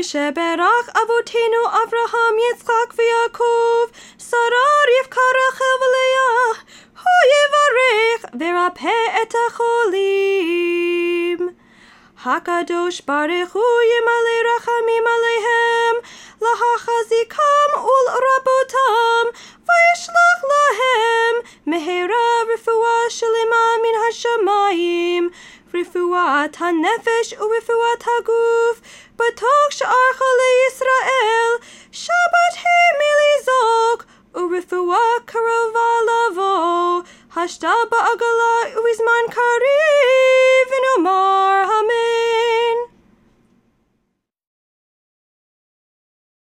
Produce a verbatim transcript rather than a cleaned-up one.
שברח אבותינו אברהם, יצחק ויעקב, שרה, רבקה, רחל ולאה, הוא יברך ורפא את החולים. הקדוש ברוך הוא ימלא רחמים עליהם, להחזיקם ולרבותם, וישלח להם מהרה רפואה שלמה מן השמיים, רפואת הנפש ורפואת הגוף, בתוך שאר חולי ישראל, שבת היא מלזעוק, ורפואה קרובה לבוא, השתה בעגלה